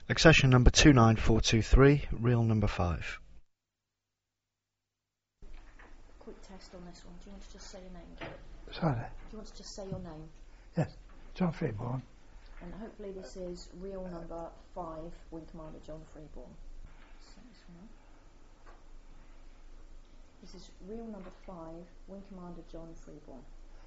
Accession number 29423, reel number 5. Quick test on this one. Do you want to just say your name? Sorry? Do you want to just say your name? Yes, John Freeborn. And hopefully this is reel number 5, Wing Commander John Freeborn. Set this one up. This is reel number 5, Wing Commander John Freeborn.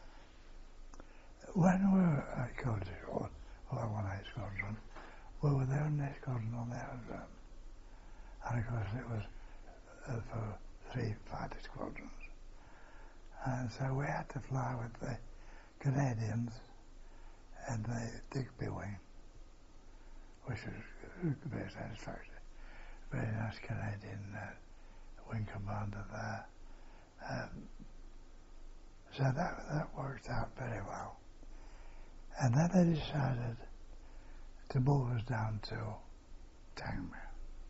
When we were at Coventry, or 118 Squadron, we were the only squadron on the aerodrome. And of course it was for 3 fighter squadrons. And so we had to fly with the Canadians and the Digby wing, which was very satisfactory. Very nice Canadian wing commander there. So that worked out very well. And then they decided to move us down to Tangmere.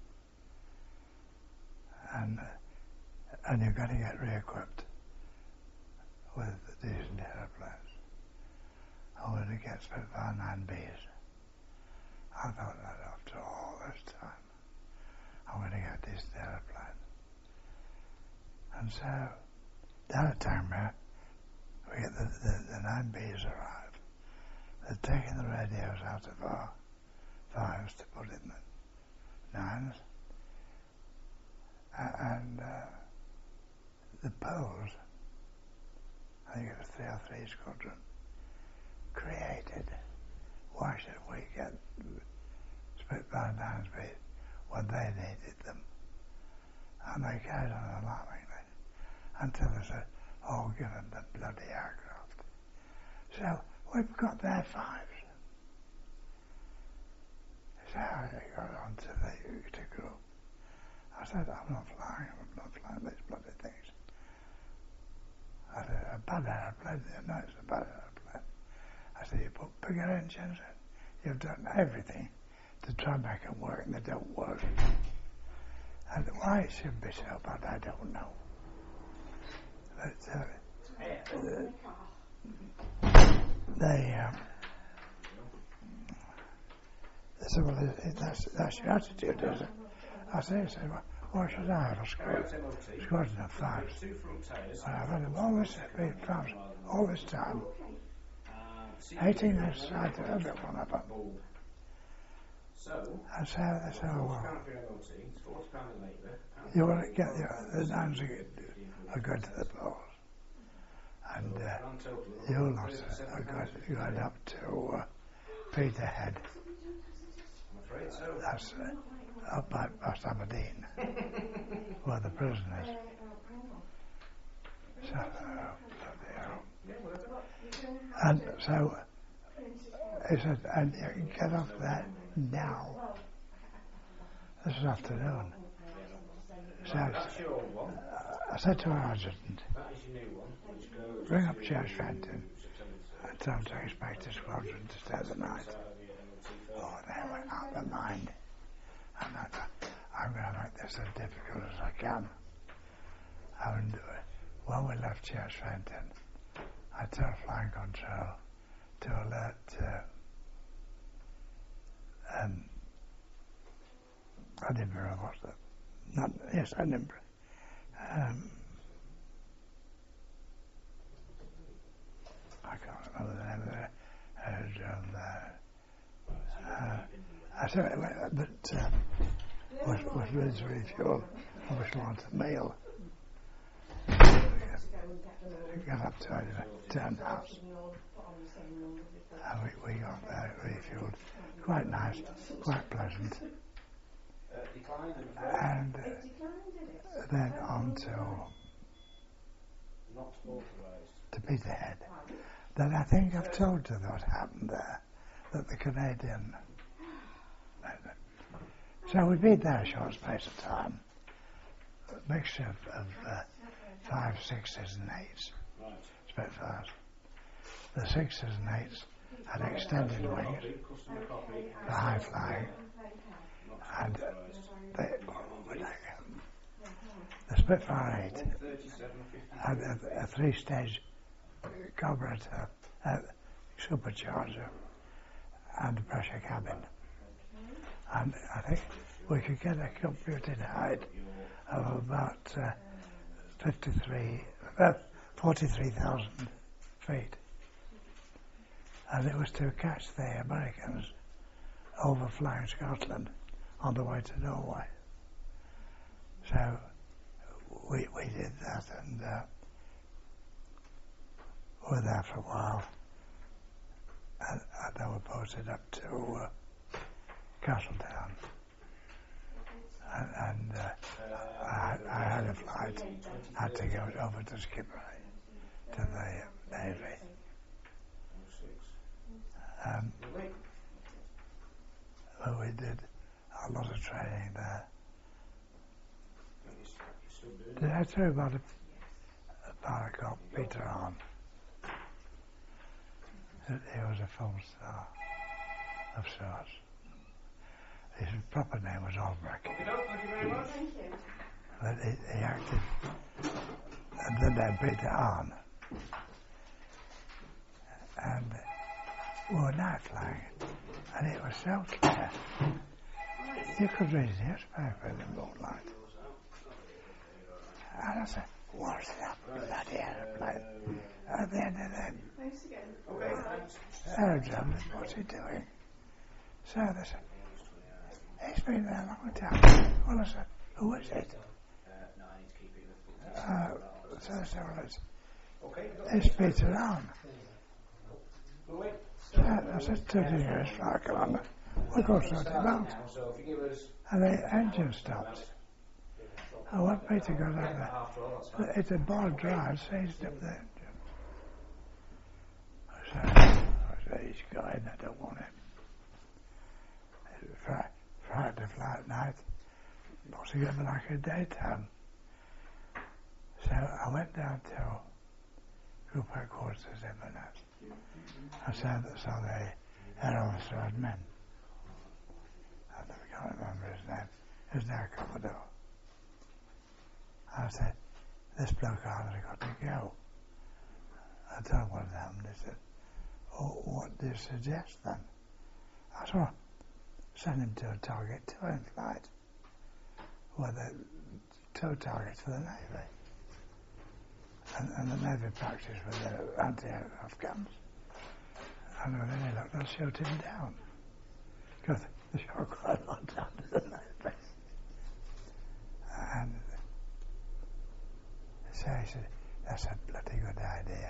And you're going to get re-equipped with decent airplanes. I want to get Spitfire 9Bs. I thought that after all this time, I'm going to get decent airplanes. And so, down at Tangmere, we get the 9Bs arrive. They're taking the radios out of our 5s to put in the 9s. And the Poles, I think it was 303 Squadron, created, why should we get Spitfire 9s when they needed them? And they carried on alarming it until they said, oh, give them the bloody aircraft. So we've got their 5s. So I got on to the group. I said, I'm not flying these bloody things. I said, a bad airplane, no, it's a bad airplane. I said, you put bigger engines in, you've done everything to try and make them work, and they don't work. And why it should be so bad, I don't know. But they said, well, that's your attitude, is it? I said, well, why should I have a squadron of 5s? Well, I've had them all this time. 18 this side to every one of them. And so they said, oh, well, you want to get the 9s are good to the Poles. And you lot are going up to Peterhead. That's up by past Aberdeen, where the prison is. So, and so he said, and you can get off there now. This is afternoon. So I said to our adjutant, ring up Church Fenton and tell them to expect a squadron to stay the night. Oh, they went out of their mind. And I thought, I'm going to make this as difficult as I can. And when we left Church Fenton, I told flying control to alert Edinburgh, what's that? Yes, Edinburgh. I can't remember the name of the aerodrome there. I said, but was ready to refuel. Obviously wanted meal. Got up to Turnhouse. And we got there, refueled. Quite nice, quite pleasant. And then on to Peterhead. Then I think I've told you what happened there, that the Canadian. So we've been there a short space of time. A mixture of 5s, 6s and 8s. Spitfires. The 6s and 8s had extended wings for high flying, and the Spitfire 8 had a 3-stage carburetor, supercharger and a pressure cabin. And I think we could get a computed height of about 43,000 feet. And it was to catch the Americans overflying Scotland on the way to Norway. So we did that, and we were there for a while, and then we posted up to Castletown, and I had a flight, had to go over to Skipperley, to the Navy. But we did a lot of training there. Did I tell you about a called Peter Arn? He was a film star of sorts. His proper name was Albrecht. Thank you very much. Thank you. But he acted under the name Peter Arn. And we were night flying, and it was so clear. You could read the newspaper in the moonlight. And I said, what's that bloody aeroplane at the end of the aerodrome? What's he doing? So they said, he's been there a long time. Well, I said, who is it? So they said, well, it's Peter Arn. So I said, 30 years, flight commander. We'll go sort him out. And the engine stopped. And when Peter got out there, it's a bored drive, seized up the engine. I said, he's going, I don't want him. Friday to fly at night, must have given like a daytime. So I went down to group headquarters in Inverness. I saw the air officer had men. I can't remember his name. He was now Commodore. I said, this bloke hardly got to go. I told him what had happened. He said, oh, what do you suggest then? I said, well, send him to a target 2 in flight. Well, the 2 targets for the Navy. And the Navy practiced with their anti-aircraft guns. And when they looked, they'll shoot him down. Because they shot quite a lot down to the Navy. And so he said, that's a bloody good idea.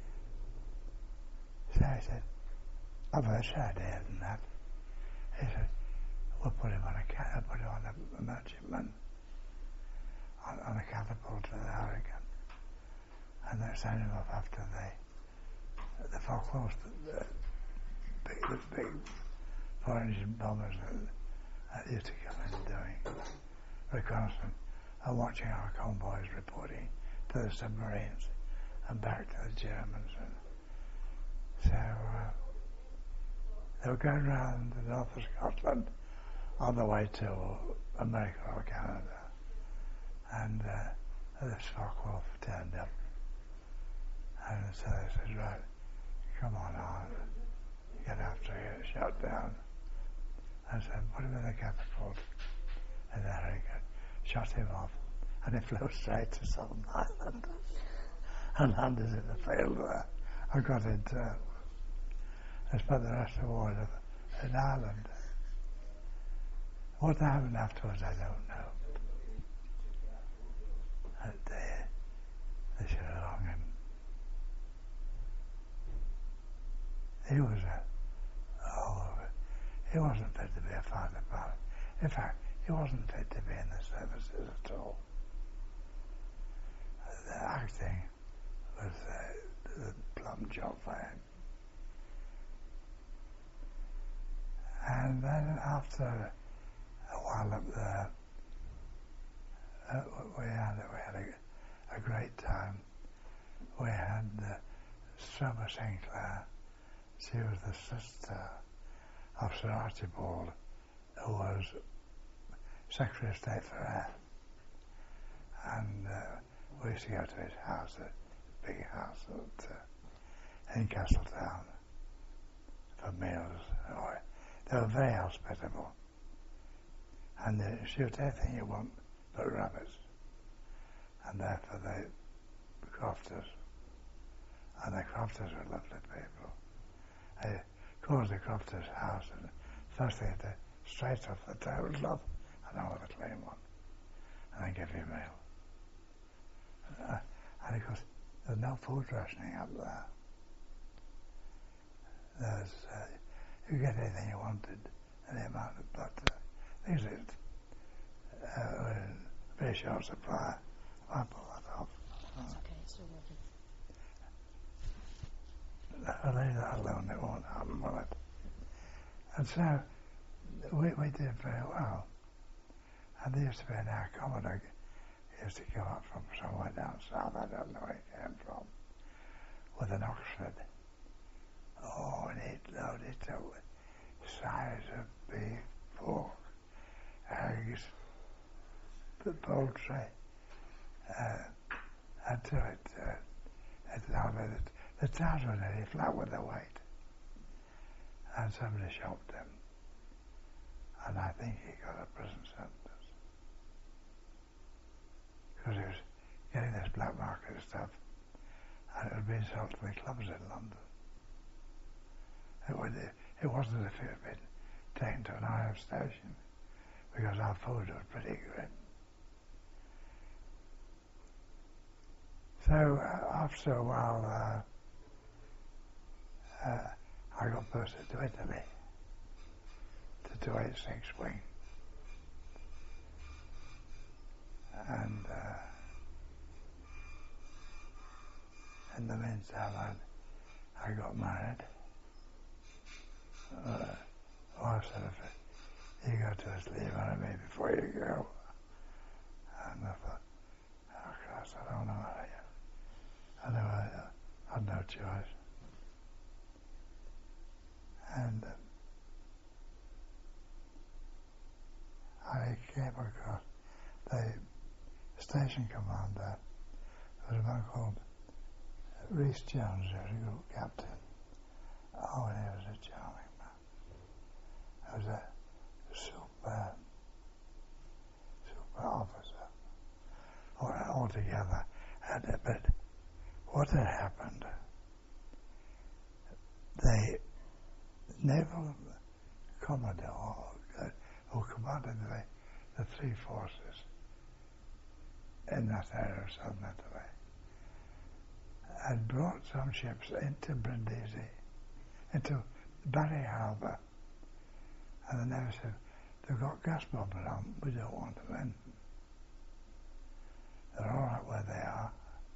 So I said, I've heard idea than that. He said, we'll put him on a merchantman, on a catapult with a hurricane. And they send him up after the Falklands, the big foreign engine bombers that used to come in doing reconnaissance and watching our convoys reporting to the submarines and back to the Germans. And so they were going around the north of Scotland on the way to America or Canada. And this Falkwolf turned up. And so they said, right, come on, get after it, shut down. I said, put him in the catapult. And there he got, shot him off. And he flew straight to Southern Ireland and landed in the field there. I got into, I spent the rest of the war in Ireland. What happened afterwards, I don't know. They should have hung him. He was he wasn't fit to be a fighter pilot. In fact, he wasn't fit to be in the services at all. The acting was the plum job for him. And then after a while up there, we had a great time. We had Stroma Sinclair. She was the sister of Sir Archibald, who was Secretary of State for Air. And we used to go to his house, a big house in Castletown, for meals. They were very hospitable. and they shoot anything you want but rabbits. And therefore they crofters, and the crofters were lovely people. I closed the crofter's house, and first they had to straight off the tablecloth and over the clean one, and then give you a meal. And of course, there's no food rationing up there. There's, you get anything you wanted, any amount of butter. Things that very short supply. I pull that off. It's okay, it's still working. I'll leave that alone, it won't happen, will it? And so, we did very well. And there used to be an air commodore, he used to come up from somewhere down south, I don't know where he came from, with an Oxford. Oh, and he'd load it up with size of beef, pork, eggs, poultry, until the towns were nearly flat with the weight. And somebody shopped him, and I think he got a prison sentence. Because he was getting this black market stuff, and it was being sold to the clubs in London. It wasn't as if it had been taken to an IF station, because our food was pretty good. So after a while, I got posted to Italy, to 286 Wing. And in the meantime, I got married. I said, if you go to Italy, you marry me before you go. And I thought, oh Christ, I don't want to marry you. I knew I had no choice. And I came across the station commander. There was a man called Rhys Jones, who was a group captain. Oh, and he was a charming man. He was a super officer altogether. But what had happened, the naval commodore who commanded the three forces in that area of southern Italy had brought some ships into Brindisi, into Barry Harbour, and the Navy said, they've got gas bombs on, we don't want them in. They're all right where they are,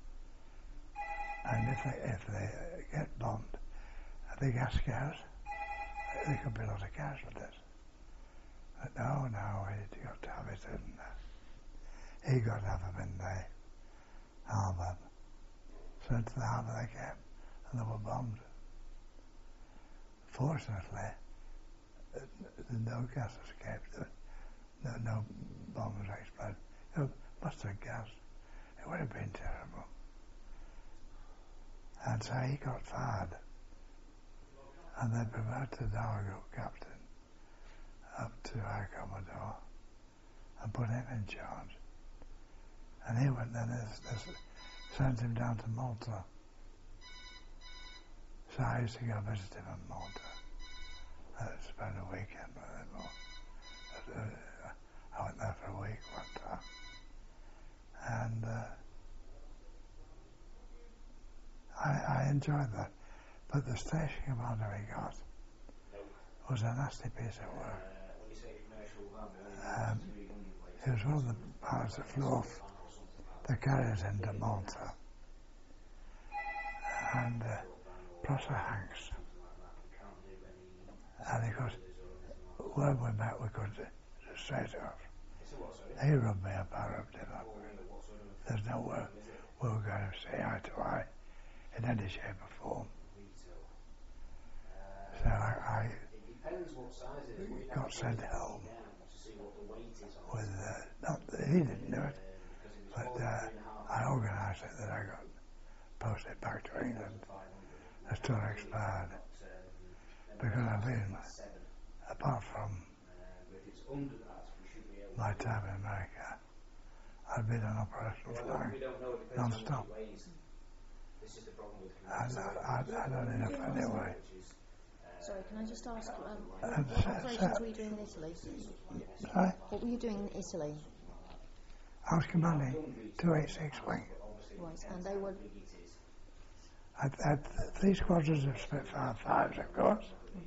and if they get bombed, the gas goes, there could be a lot of casualties. But no, he got to have it in he got to have them in the harbour. So into the harbour they came, and they were bombed. Fortunately, no gas escaped, no bombs exploded. It was mustard gas. It would have been terrible. And so he got fired, and they promoted our group captain up to Air Commodore and put him in charge. And he went then, they sent him down to Malta. So I used to go visit him in Malta. I spent a weekend with him. I went there for a week one time. And I enjoyed that. But the station commander we got was a nasty piece of work. He was one of the pilots that flew off the carriers into Malta. And Prosser Hanks. And of course, when we met, we could straight off. He rubbed me up, I rubbed him up. There's no way we were going to see eye to eye in any shape or form. So I got sent home with, not that he didn't do it, but I organised it that I got posted back to England as tour expired. Because I've been, apart from my time in America, I'd been on operational flying non-stop. And I'd had enough anyway. Sorry, can I just ask, And what operations were you doing in Italy? Sorry? What were you doing in Italy? I was commanding 286 wing. Right, and they were... I had 3 squadrons of Spitfire 5s, of course.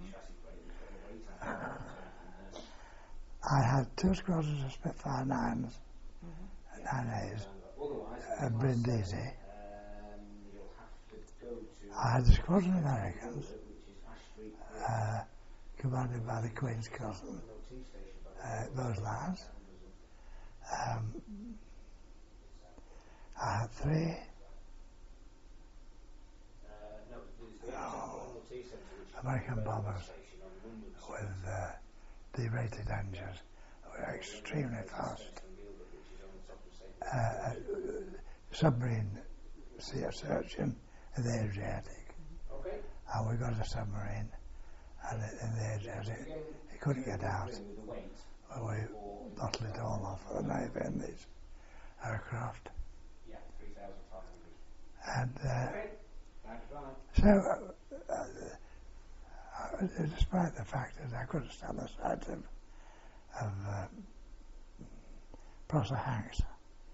I had 2 squadrons of Spitfire 9s, 9As, and Brindisi. I had a squadron of Americans, commanded by the Queen's cousin, those lads. I had 3 American bombers with derated engines. They were extremely fast. Submarine sea surgeon in the Adriatic. And we got a submarine, and in the Adriatic, it couldn't get out. Well, we bottled it all off for the Navy in these aircraft. And so, despite the fact that I couldn't stand the sight of Prosser Hanks,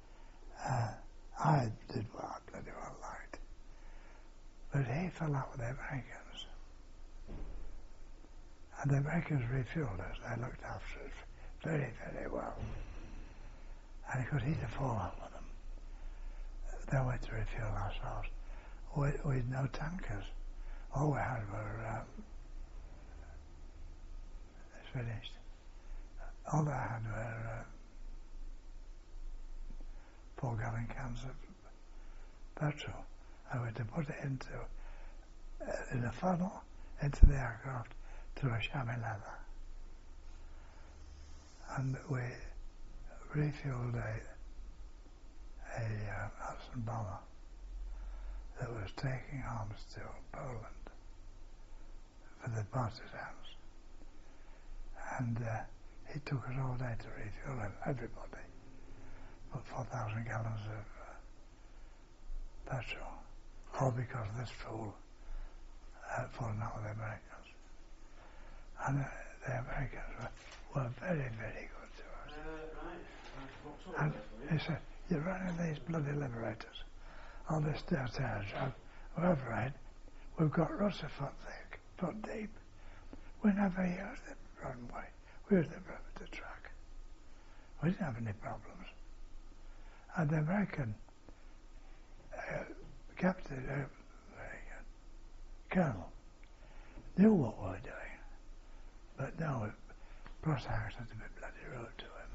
I did what I bloody well liked. But he fell out with the Americans. And the Americans refueled us. They looked after us very, very well. And it could easily fall out with them. Then we had to refuel ourselves. We had no tankers. All we had were... it's finished. All I had were 4-gallon cans of petrol. I had to put it in a funnel into the aircraft through a chamois leather. And we refueled a Hudson bomber that was taking arms to Poland for the partisans. And it took us all day to refuel everybody. Put 4,000 gallons of petrol, all because this fool had fallen out with the Americans. And the Americans were very, very good to us. And he said, "You're running these bloody liberators, all this dirt job, whoever right, we've got ruts a foot deep. We never used the runway, we used the perimeter track. We didn't have any problems." And the American captain, colonel, knew what we were doing, but no, Prosser had to be bloody rude to him.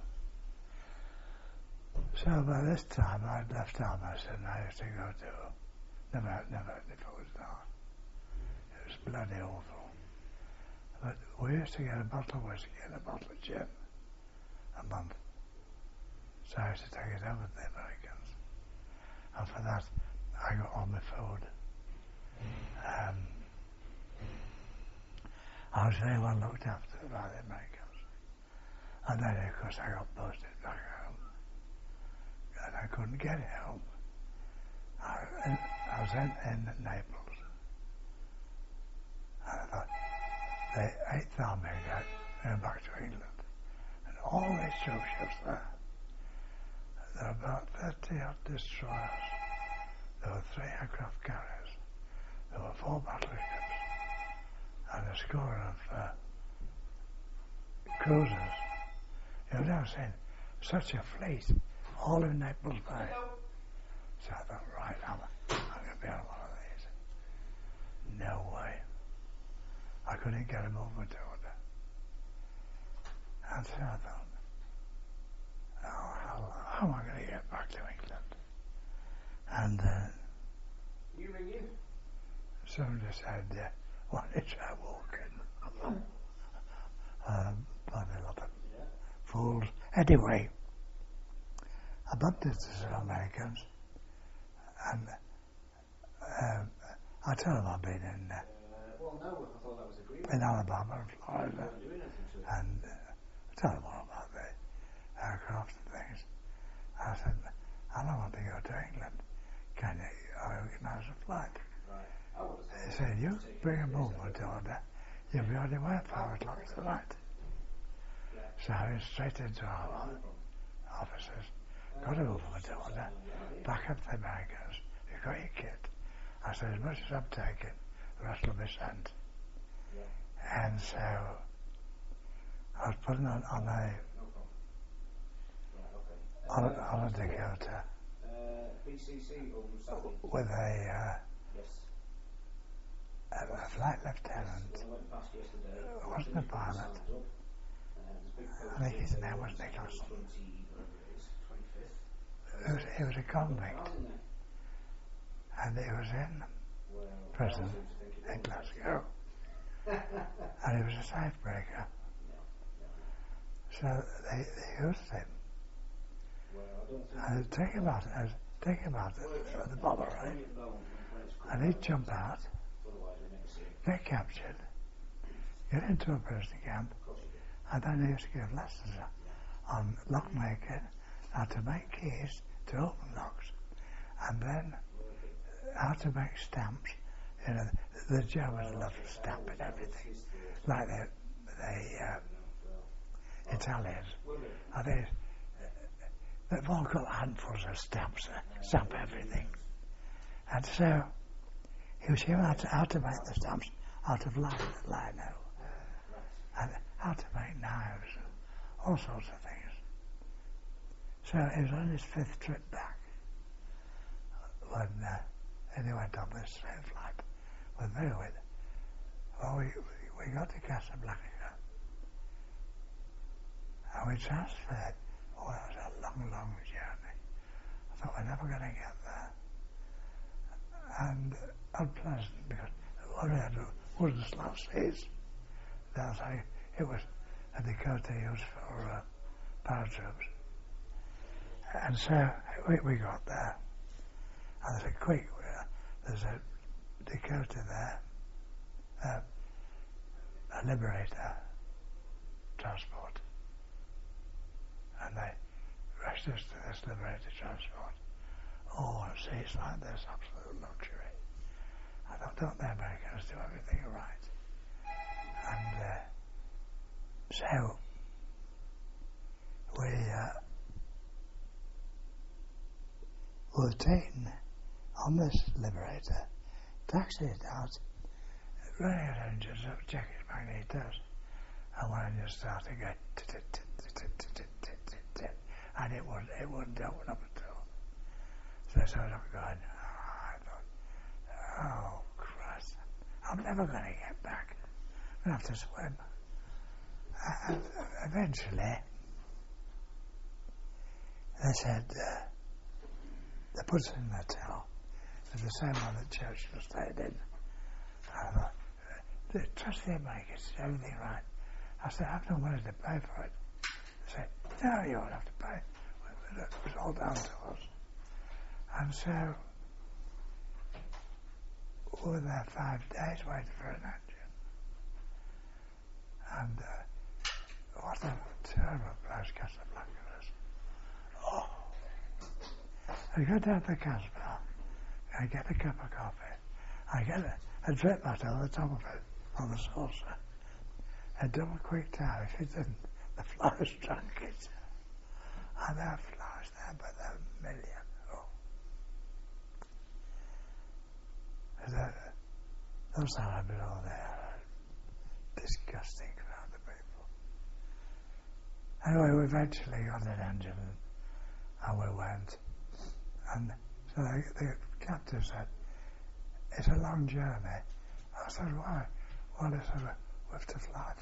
So by this time I'd left Almason and I used to go to, never any food now. It was bloody awful. But we used to get a bottle of whiskey and a bottle of gin a month. So I used to take it over with the Americans. And for that, I got all my food. I was very well looked after by the Americans. And then, of course, I got posted back home. And I couldn't get it home. I was in Naples. And I thought, the 8th Army got going back to England. And all these troop ships there. There were about 30 odd destroyers. There were 3 aircraft carriers. There were 4 battleships. And a score of cruisers. You've never seen such a fleet, all in Naples Bay. So I thought, right, I'm going to be on one of these. No way. I couldn't get a movement order. And so I thought, oh, how am I going to get back to England? And You ring in? somebody said, why did you try walking? Bloody lot of fools. Anyway, I bumped into some Americans, and I told them I'd been in Well, no, I thought that was agreed. Alabama and Florida, and I told them all about the aircraft and things. I said, I don't want to go to England. Can you organise a flight? He said, you bring a movement order, you'll be on your way at 5 o'clock tonight. So I went straight into our offices, got a movement order, back up the Americans, you've got your kit. I said, as much as I'm taking, the rest will be sent. And so I was putting on a Dakota with a flight lieutenant, wasn't a pilot. I think his name was Nicholson. He was a convict, and he was in prison in Glasgow, and he was a safe breaker. So they used him. And they'd take him out for the bomber, right? And he'd jump out, get captured, get into a prison camp, and then he used to give lessons on lock making, how to make keys to open locks, and then how to make stamps. You know, the Germans love stamping everything, like the Italians. I think they've all got handfuls of stamps to stamp everything. And so he was showing how to make the stamps out of lino, and how to make knives, and all sorts of things. So he was on his 5th trip back when he went on this same flight with me. Well, we got to Casablanca, and we transferred. Oh, that was a long, long journey. I thought we're never going to get there. And unpleasant, because what we had was the slot seats. It was a Dakota used for paratroops. And so we got there. And there's there's a Dakota there, a Liberator transport. And they rushed us to this Liberator transport. Oh, and seats like this, absolute luxury. I thought, don't the Americans do everything right? And so we were taken on this Liberator, taxied out, running at engines up, checking magnetos, and when I just started going, and it wouldn't open up at all. So I started going, I thought, oh Christ, I'm never going to get back. I'm going to have to swim. And eventually, they said, they put us in an hotel. It's the same one that Churchill stayed in. I thought, trust the Americans, is everything right? I said, I've no money to pay for it. They said, no, you won't have to pay. It was all down to us. And so, we were there 5 days waiting for an engine. And what a terrible place Casablanca is. Oh! I go down to the Casbah, I get a cup of coffee, I get a drip mat on the top of it, on the saucer. A double quick towel. If it didn't, the flies drank it. And there are flies there by the million. Oh. Those are below there. Disgusting crowd of people. Anyway, we eventually got an engine and we went. And so the captain said, it's a long journey. I said, why? Well, he said, we have to fly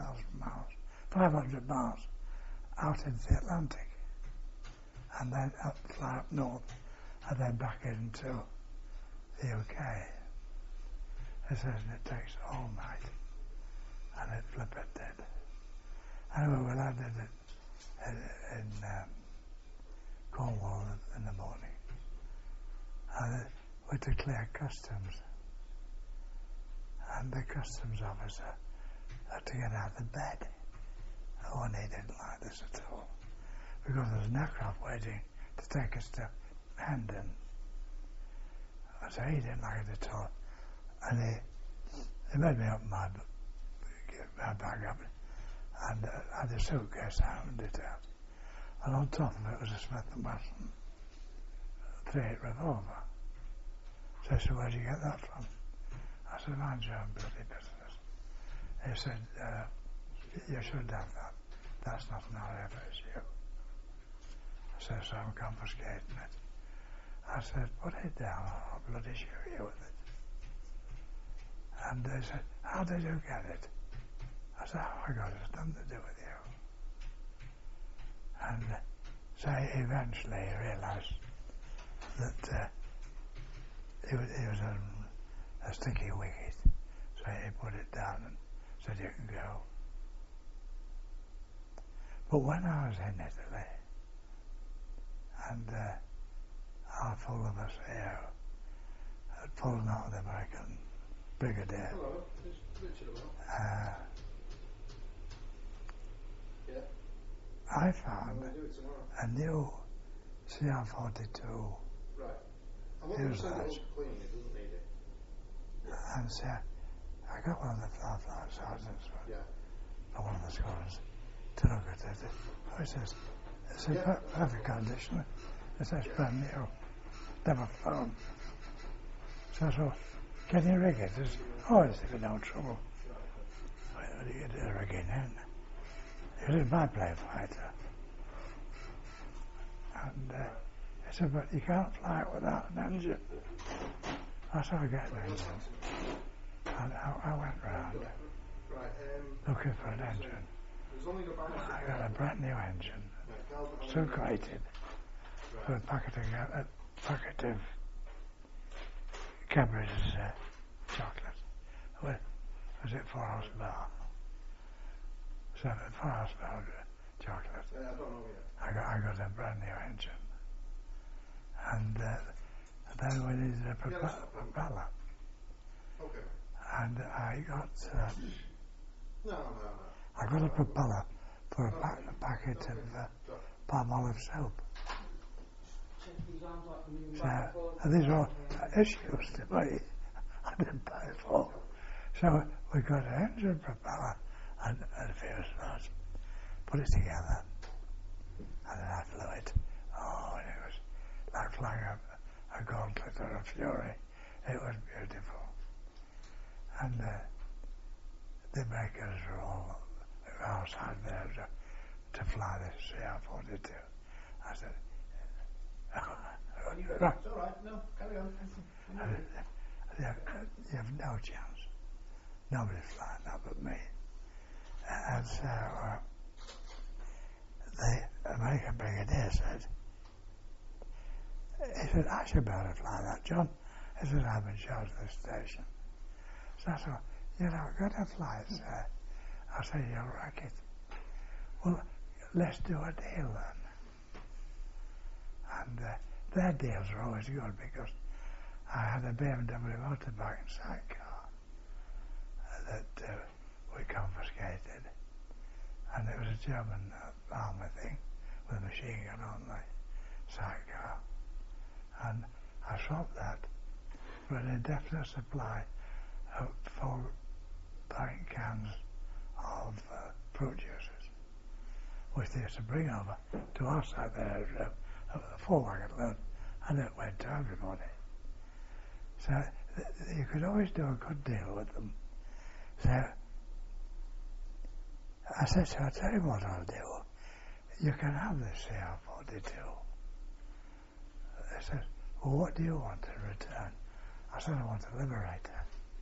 500 miles out into the Atlantic, and then fly up north, and then back into the UK. He says, and it takes all night, and it flipping did. Anyway, we landed in Cornwall in the morning, and we had to clear customs, and the customs officer had to get out of bed. Oh, and he didn't like this at all. because there was an aircraft waiting to take us to Hendon. So he didn't like it at all. And he made me open my bag up and had a suitcase out and it out. And on top of it was a Smith & Wesson 3-8 revolver. So he said, where'd you get that from? I said, mind your own bloody business. He said, you should have that. That's not an RF issue. I said, so I'm confiscating it. I said, put it down, I'll bloody shoot you with it. And they said, how did you get it? I said, oh my God, it's nothing to do with you. And so eventually he realised that he was a sticky wicket. So he put it down and said, you can go. But when I was in Italy, and our full of us here had fallen out of the American brigadier. Hello, it's Richard. Yeah. I found We'll do it tomorrow. a new CR-42 Right. I'm not going to send it Here's up to clean, it doesn't need it. and so I got one of the flight sergeants Yeah. from one of the squadrons to look at it. He says, it's in perfect condition. It says brand new. Never flown. So I said, can you rig it? He says, oh, it's no trouble. Well, you get it rigging in. He was a biplane fighter. And he said, but you can't fly it without an engine. I said, I get an engine. And I went round Right, looking for an engine. there's only about... I got a brand new engine, so graded, for a packet of Cadbury's chocolate. Was it 4 horsepower? 4 horsepower chocolate. I don't know yet. I got a brand new engine. And then we needed a propeller. Okay. And I got No. I got a propeller for a packet of palm olive soap. So, and these are all issues to me. I didn't pay for. So we got an engine, propeller, and a few slots. Put it together, and then I flew it. Oh, and it was like flying a gauntlet or a fury. It was beautiful. And the makers were all outside there to fly this CR-42. I said, It's right, all right, no, carry on. you have no chance. Nobody's flying that but me. And so the American brigadier said, he said, I should be able to fly that, John. He said, I've been charged to the station. So I said, you're not going to fly it, sir. I said, you'll wreck it. Well, let's do a deal then. And their deals are always good because I had a BMW motorbike sidecar that we confiscated. And it was a German army thing with a machine gun on the sidecar. And I swapped that for an indefinite supply of 4 pint cans of fruit juices, which they used to bring over to our side there, a 4-wagon load, and it went to everybody. So you could always do a good deal with them. So I said, so I'll tell you what I'll do. You can have this CR-42. They said, well, what do you want in return? I said, I want a Liberator.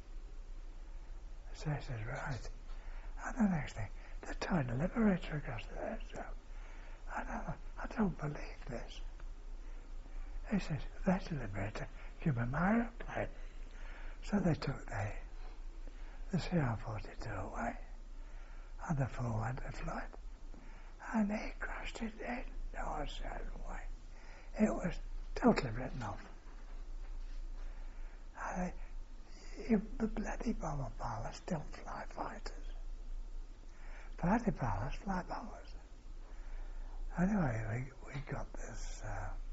So he says, right. And the next thing, they're towing a Liberator across there. So I don't believe this. He says, that's a Liberator. Give me my aeroplane. So they took the CR-42 away. And the fool went to flight. And he crashed it in no certain way. It was totally written off. And the bloody bomber pilots still fly fighters. Bloody pilots fly bombers. Anyway, we got this.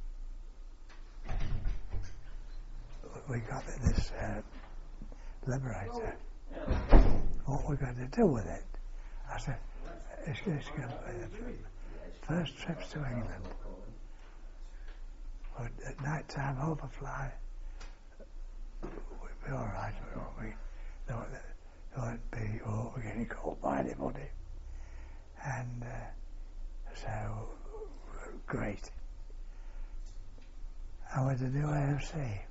We got this Liberator. What we're going to do with it? I said, it's going to be the first trips to England. But at night time overfly, we'd be all right, won't we? There won't be, we're getting called by anybody. And so, great. And with the new AFC,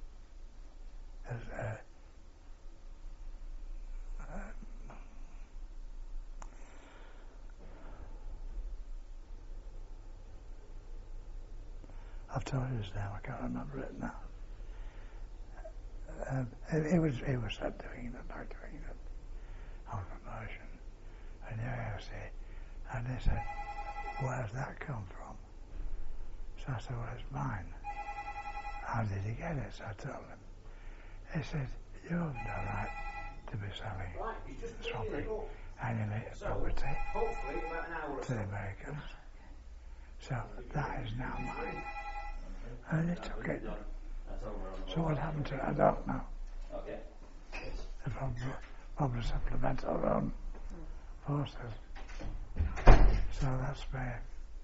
I've told you this now, I can't remember it now. It was said doing it, back doing it, on promotion, and the AFC, and they said, where's that come from? So I said, well, it's mine. How did he get it? So I told him. He said, you have no right to be selling shopping annually property to the Americans. So that is now mine. And they took it. So what happened to it, I don't know. They probably supplement our own forces. So that's my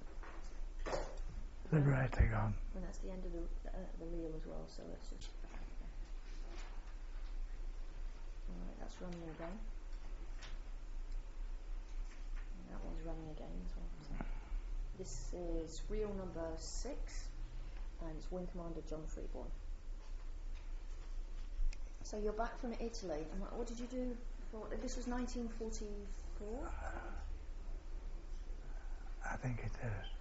Liberator gone. And that's the end of the reel as well, so let's just... Alright, that's running again. And that one's running again as well. So this is reel number 6, and it's Wing Commander John Freeborn. So you're back from Italy, and what did you do for... This was 1944? I think it is.